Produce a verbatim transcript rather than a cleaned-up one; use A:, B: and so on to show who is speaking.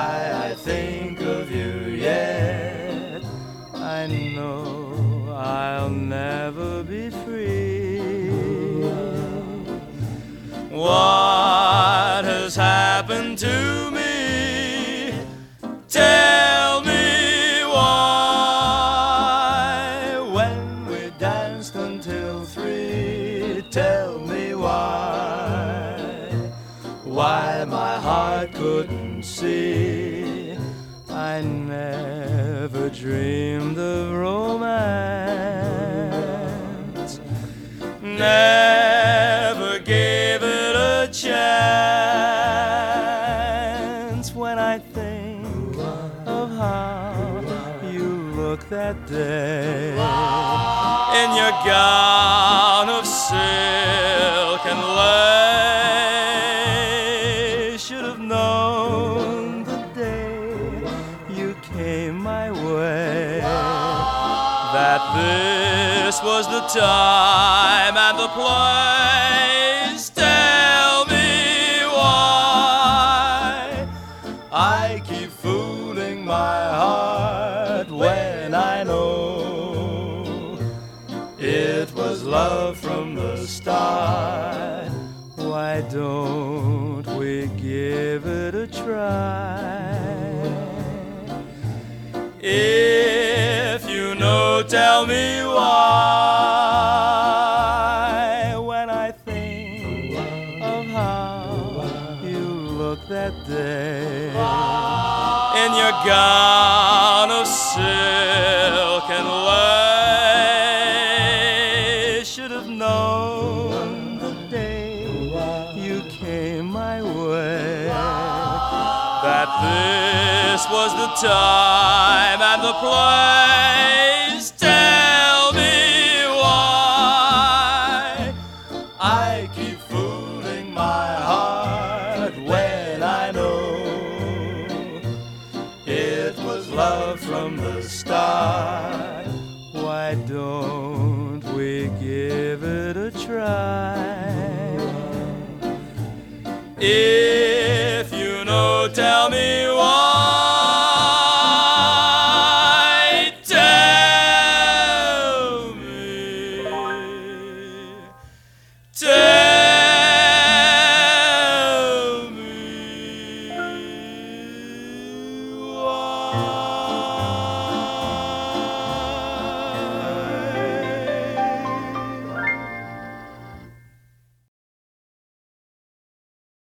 A: why I think of you yet. I know I'll never be free. What has happened to me? Tell me why. When we danced until three, tell me why. Why my heart couldn't see. I never dreamed of romance, never gave it a chance. When I think of how you looked that day in your gown of silk and lace, should have known the day you came my way that this was the time and the place. Tell me why I keep fooling my heart when I know it was love from the start. Why don't we give it a try? If you know, tell me why. When I think of how you looked that day in your gown of silk and lace, should have known the day you came my way that this was the time and the place. Tell me why I keep fooling my heart when I know it was love from the start. Why don't we give it a try? It